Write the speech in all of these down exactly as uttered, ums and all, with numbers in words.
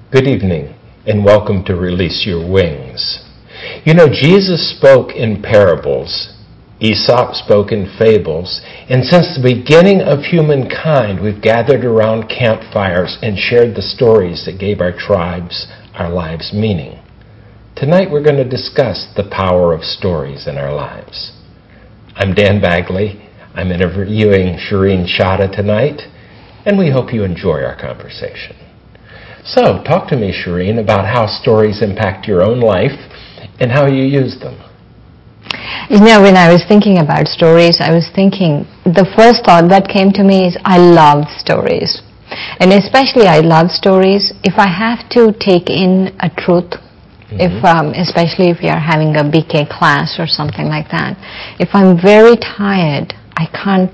Good evening, and welcome to Release Your Wings. You know, Jesus spoke in parables. Aesop spoke in fables. And since the beginning of humankind, we've gathered around campfires and shared the stories that gave our tribes, our lives, meaning. Tonight we're going to discuss the power of stories in our lives. I'm Dan Bagley. I'm interviewing Shireen Chadha tonight, and we hope you enjoy our conversation. So, talk to me, Shireen, about how stories impact your own life and how you use them. You know, when I was thinking about stories, I was thinking, the first thought that came to me is I love stories. And especially I love stories if I have to take in a truth, mm-hmm. if um, especially if we are having a B K class or something like that. If I'm very tired, I can't,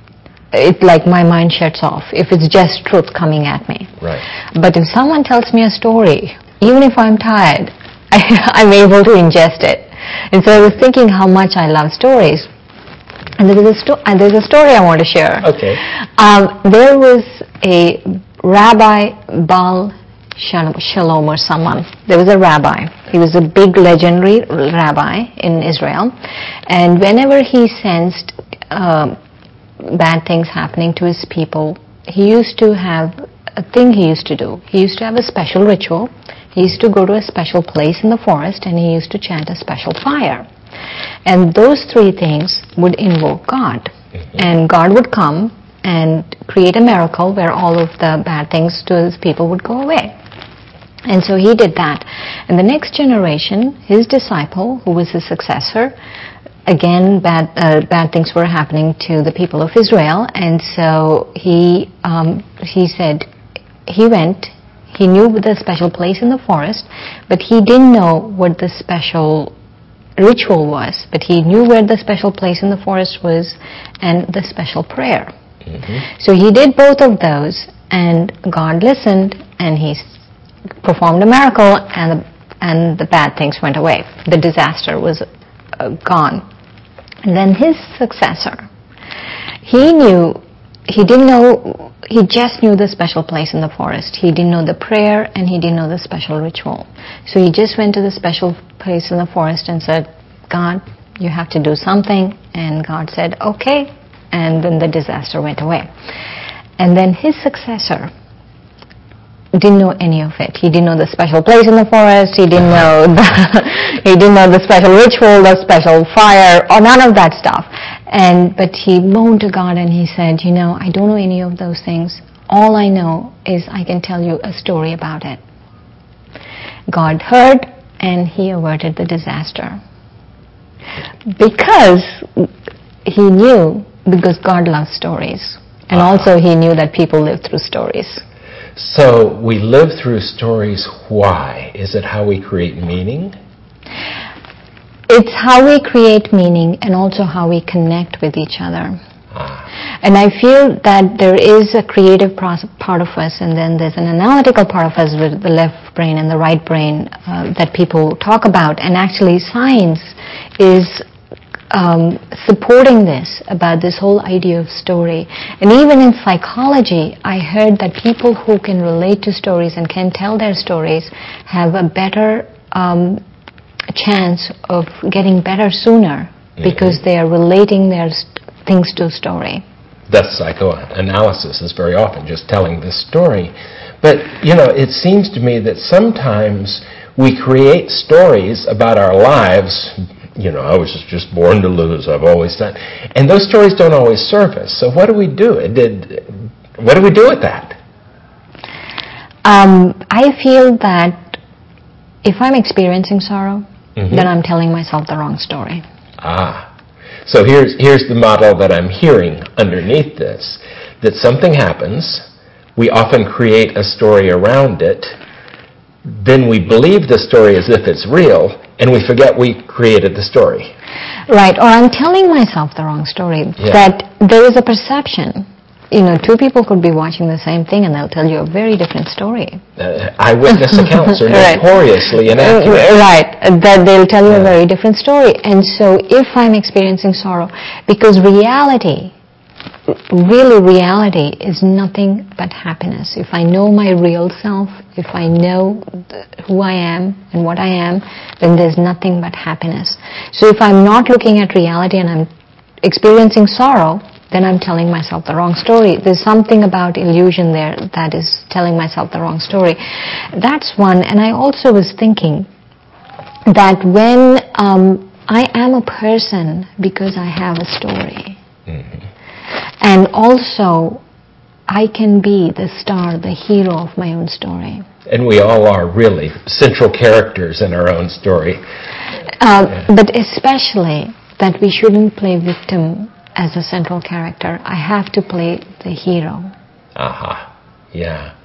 it like my mind shuts off if it's just truth coming at me. Right. But if someone tells me a story, even if I'm tired, I, I'm able to ingest it. And so I was thinking how much I love stories. And there is a, sto- and there's a story I want to share. Okay. Um, there was a Rabbi Baal Shalom or someone. There was a rabbi. He was a big legendary rabbi in Israel. And whenever he sensed uh, bad things happening to his people, he used to have a thing he used to do. He used to have a special ritual. He used to go to a special place in the forest and he used to chant a special fire. And those three things would invoke God. Mm-hmm. And God would come and create a miracle where all of the bad things to his people would go away. And so he did that. And the next generation, his disciple, who was his successor, again, bad uh, bad things were happening to the people of Israel. And so he um, he said, he went, he knew the special place in the forest, but he didn't know what the special ritual was. But he knew where the special place in the forest was and the special prayer. Mm-hmm. So he did both of those, and God listened, and he performed a miracle, and the, and the bad things went away. The disaster was uh, gone. And then his successor, he knew, he didn't know, he just knew the special place in the forest. He didn't know the prayer and he didn't know the special ritual. So he just went to the special place in the forest and said, God, you have to do something. And God said, okay. And then the disaster went away. And then his successor didn't know any of it. He didn't know the special place in the forest. He didn't know the, he didn't know the special ritual, the special fire, or none of that stuff. And but he moaned to God and he said, you know, I don't know any of those things. All I know is I can tell you a story about it. God heard and he averted the disaster. Because he knew, because God loves stories. And uh-huh. also he knew that people live through stories. So we live through stories. Why? Is it how we create meaning? It's how we create meaning and also how we connect with each other. Ah. And I feel that there is a creative part of us and then there's an analytical part of us with the left brain and the right brain uh, that people talk about. And actually science is Um, supporting this, about this whole idea of story. And even in psychology, I heard that people who can relate to stories and can tell their stories have a better um, chance of getting better sooner mm-hmm. because they are relating their st- things to a story. That's psychoanalysis, is very often just telling this story. But, you know, it seems to me that sometimes we create stories about our lives. You know, I was just born to lose. I've always done. And those stories don't always serve us. So what do we do? Did, what do we do with that? Um, I feel that if I'm experiencing sorrow, mm-hmm. then I'm telling myself the wrong story. Ah. So here's, here's the model that I'm hearing underneath this. That something happens. We often create a story around it. Then we believe the story as if it's real. And we forget we created the story. Right, or I'm telling myself the wrong story. Yeah. That there is a perception. You know, two people could be watching the same thing and they'll tell you a very different story. Uh, eyewitness accounts are notoriously inaccurate. Right, that they'll tell you yeah. a very different story. And so if I'm experiencing sorrow, because reality really reality is nothing but happiness. If I know my real self, if I know th- who I am and what I am, then there's nothing but happiness. So if I'm not looking at reality and I'm experiencing sorrow, then I'm telling myself the wrong story. There's something about illusion there that is telling myself the wrong story. That's one. And I also was thinking that when um, I am a person because I have a story. Mm-hmm. And also, I can be the star, the hero of my own story. And we all are really central characters in our own story. Uh, yeah. But especially that we shouldn't play victim as a central character. I have to play the hero. Aha, uh-huh. Yeah.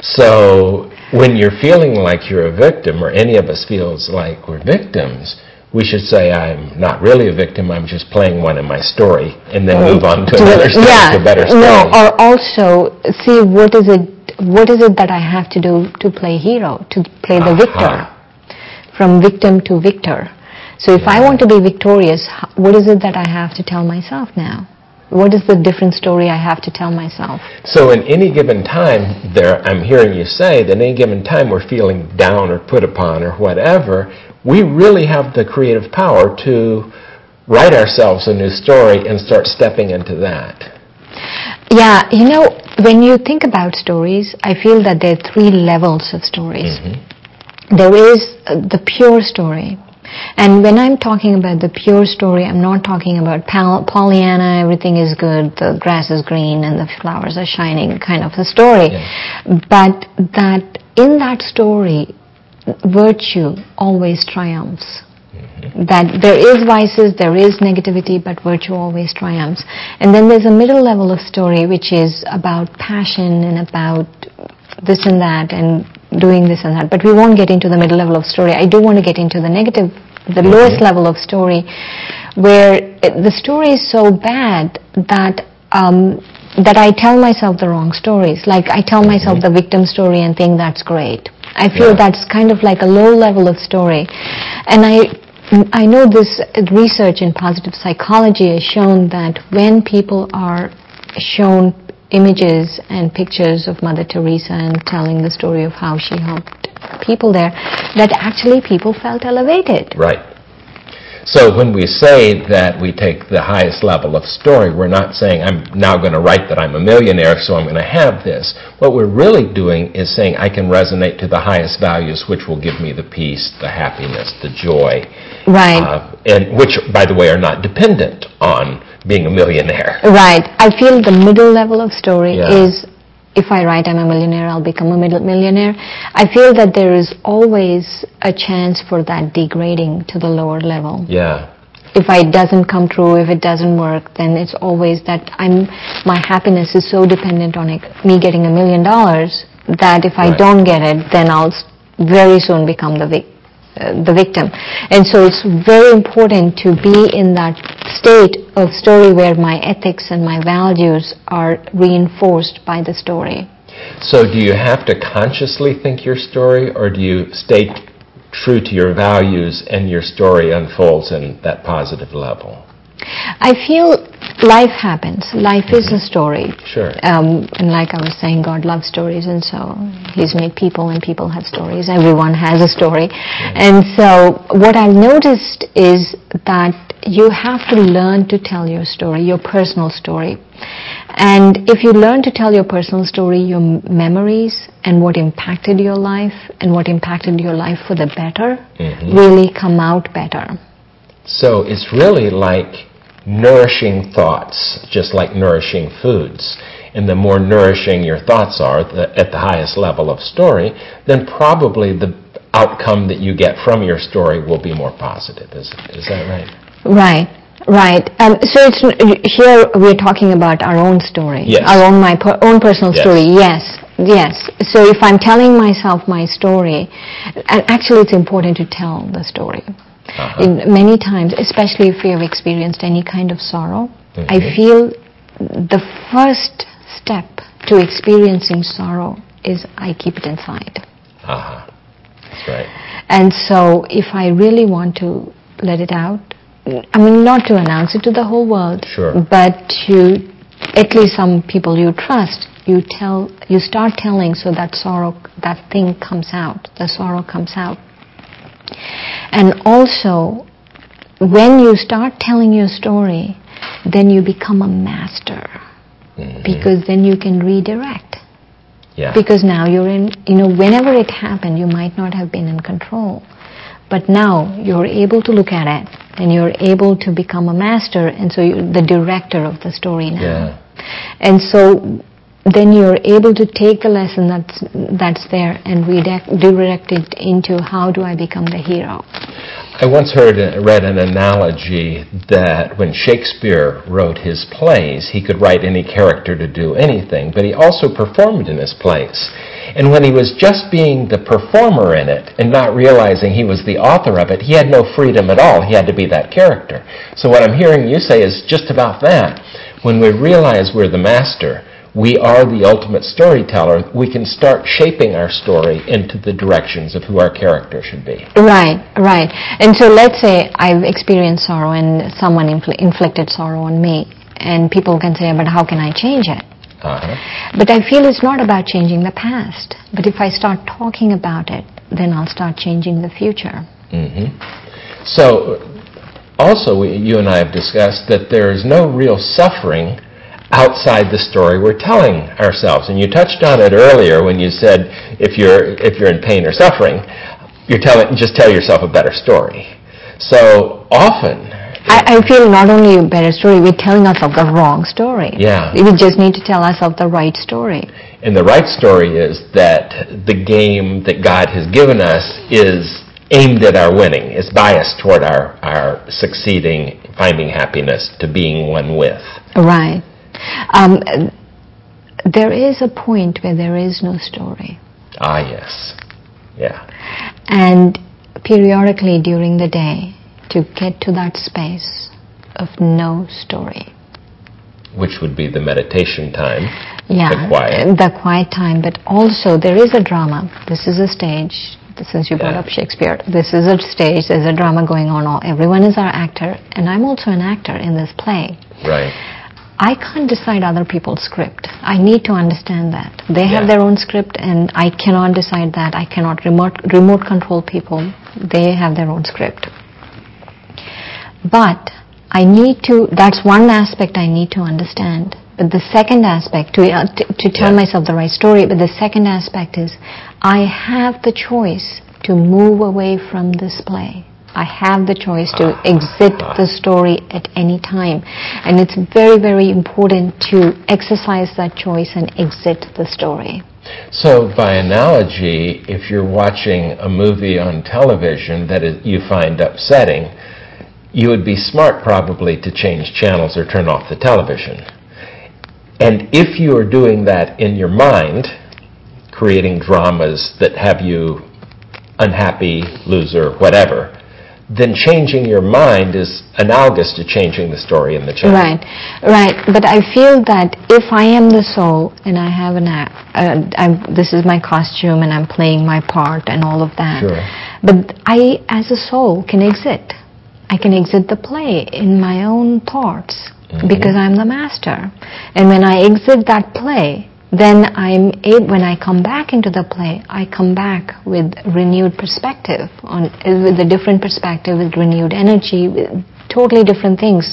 So when you're feeling like you're a victim, or any of us feels like we're victims, we should say, I'm not really a victim, I'm just playing one in my story, and then move on to another story, yeah, to a better story. No, or also see what is it what is it that I have to do to play hero, to play the uh-huh. victor, from victim to victor. So if yeah. I want to be victorious, what is it that I have to tell myself now? What is the different story I have to tell myself? So in any given time, there, I'm hearing you say that in any given time we're feeling down or put upon or whatever, we really have the creative power to write ourselves a new story and start stepping into that. Yeah, you know, when you think about stories, I feel that there are three levels of stories. Mm-hmm. There is the pure story. And when I'm talking about the pure story, I'm not talking about Pol- Pollyanna, everything is good, the grass is green and the flowers are shining kind of a story. Yeah. But that in that story, virtue always triumphs. Mm-hmm. That there is vices, there is negativity, but virtue always triumphs. And then there's a middle level of story which is about passion and about this and that and doing this and that. But we won't get into the middle level of story. I do want to get into the negative, the mm-hmm. lowest level of story, where it, the story is so bad that um, that I tell myself the wrong stories. Like I tell mm-hmm. myself the victim story and think that's great. I feel yeah. that's kind of like a low level of story. And I I know this research in positive psychology has shown that when people are shown images and pictures of Mother Teresa and telling the story of how she helped people there, that actually people felt elevated. Right. So when we say that we take the highest level of story, we're not saying I'm now going to write that I'm a millionaire, so I'm going to have this. What we're really doing is saying I can resonate to the highest values, which will give me the peace, the happiness, the joy. Right. Uh, and which, by the way, are not dependent on being a millionaire. Right. I feel the middle level of story yeah. is, if I write I'm a millionaire, I'll become a millionaire. I feel that there is always a chance for that degrading to the lower level. Yeah. If it doesn't come true, if it doesn't work, then it's always that I'm, my happiness is so dependent on it, me getting a million dollars that if I right. don't get it, then I'll very soon become the victim. Uh, the victim. And so it's very important to be in that state of story where my ethics and my values are reinforced by the story. So do you have to consciously think your story, or do you stay t- true to your values and your story unfolds in that positive level? I feel life happens. Life mm-hmm. is a story. Sure. Um, and like I was saying, God loves stories, and so He's made people, and people have stories. Everyone has a story. Mm-hmm. And so what I've noticed is that you have to learn to tell your story, your personal story. And if you learn to tell your personal story, your memories and what impacted your life and what impacted your life for the better mm-hmm. really come out better. So it's really like nourishing thoughts, just like nourishing foods. And the more nourishing your thoughts are the, at the highest level of story, then probably the outcome that you get from your story will be more positive. Is, is that right? Right. Right. Um, so it's, here we're talking about our own story, yes. our own my per, own personal yes. story. Yes. Yes. So if I'm telling myself my story, and actually it's important to tell the story. Uh-huh. In many times, especially if we have experienced any kind of sorrow, mm-hmm. I feel the first step to experiencing sorrow is I keep it inside. Uh-huh. That's right. And so if I really want to let it out, I mean, not to announce it to the whole world, sure. but to at least some people you trust, you tell, you start telling, so that sorrow, that thing comes out, the sorrow comes out. And also, when you start telling your story, then you become a master, mm-hmm. because then you can redirect. Yeah. Because now you're in, you know, whenever it happened, you might not have been in control. But now you're able to look at it, and you're able to become a master, and so you're the director of the story now. Yeah. And so then you're able to take the lesson that's, that's there and redirect, redirect it into how do I become the hero. I once heard read an analogy that when Shakespeare wrote his plays, he could write any character to do anything, but he also performed in his plays. And when he was just being the performer in it and not realizing he was the author of it, he had no freedom at all. He had to be that character. So what I'm hearing you say is just about that. When we realize we're the master, we are the ultimate storyteller, we can start shaping our story into the directions of who our character should be. Right, right. And so let's say I've experienced sorrow and someone infl- inflicted sorrow on me, and people can say, but how can I change it? Uh-huh. But I feel it's not about changing the past. But if I start talking about it, then I'll start changing the future. Mm-hmm. So, also, we, you and I have discussed that there is no real suffering outside the story we're telling ourselves. And you touched on it earlier when you said if you're if you're in pain or suffering, you're telling just tell yourself a better story. So often I, I feel not only a better story, we're telling ourselves the wrong story. Yeah. We just need to tell ourselves the right story. And the right story is that the game that God has given us is aimed at our winning, is biased toward our, our succeeding, finding happiness, to being one with. Right. Um, there is a point where there is no story. Ah, yes. Yeah. And periodically during the day, to get to that space of no story. Which would be the meditation time, yeah, the quiet. The quiet time, but also there is a drama. This is a stage. Since you brought yeah. up Shakespeare, this is a stage, there's a drama going on. All Everyone is our actor, and I'm also an actor in this play. Right. I can't decide other people's script. I need to understand that. They have yeah. their own script, and I cannot decide that. I cannot remote, remote control people. They have their own script. But I need to, that's one aspect I need to understand. But the second aspect, to, uh, to, to tell yeah. myself the right story, but the second aspect is I have the choice to move away from this play. I have the choice to exit the story at any time. And it's very, very important to exercise that choice and exit the story. So, by analogy, if you're watching a movie on television that is, you find upsetting, you would be smart probably to change channels or turn off the television. And if you are doing that in your mind, creating dramas that have you unhappy, loser, whatever, then changing your mind is analogous to changing the story in the channel. Right, right. But I feel that if I am the soul and I have an act, uh, I'm, this is my costume and I'm playing my part and all of that. Sure. But I, as a soul, can exit. I can exit the play in my own thoughts mm-hmm. because I'm the master. And when I exit that play, then I'm able, when I come back into the play, I come back with renewed perspective, on with a different perspective, with renewed energy, with totally different things.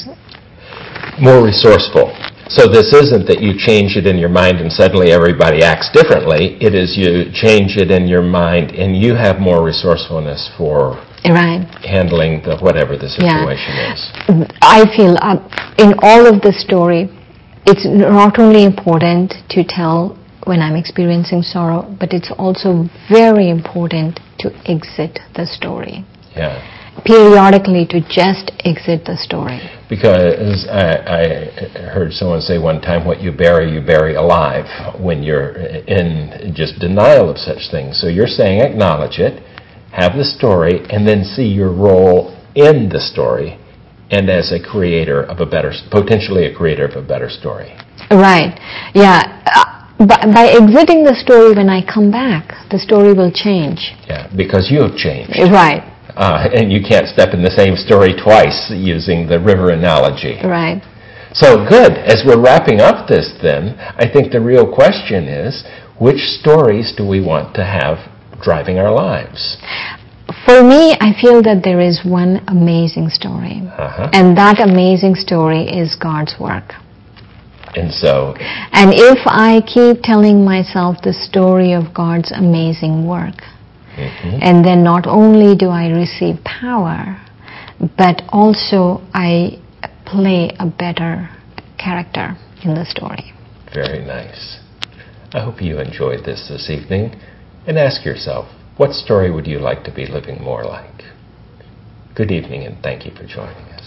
More resourceful. So this isn't that you change it in your mind and suddenly everybody acts differently. It is you change it in your mind and you have more resourcefulness for right. handling the whatever the situation yeah. is. I feel uh, in all of the story, it's not only important to tell when I'm experiencing sorrow, but it's also very important to exit the story. Yeah. Periodically to just exit the story. Because I, I heard someone say one time, what you bury, you bury alive when you're in just denial of such things. So you're saying acknowledge it, have the story, and then see your role in the story and as a creator of a better, potentially a creator of a better story. Right. Yeah. Uh, by, by exiting the story, when I come back, the story will change. Yeah, because you have changed. Right. Uh, and you can't step in the same story twice using the river analogy. Right. So good. As we're wrapping up this then, I think the real question is, which stories do we want to have driving our lives? For me, I feel that there is one amazing story. Uh-huh. And that amazing story is God's work. And so... And if I keep telling myself the story of God's amazing work, mm-hmm. and then not only do I receive power, but also I play a better character in the story. Very nice. I hope you enjoyed this this evening, and ask yourself, what story would you like to be living more like? Good evening, and thank you for joining us.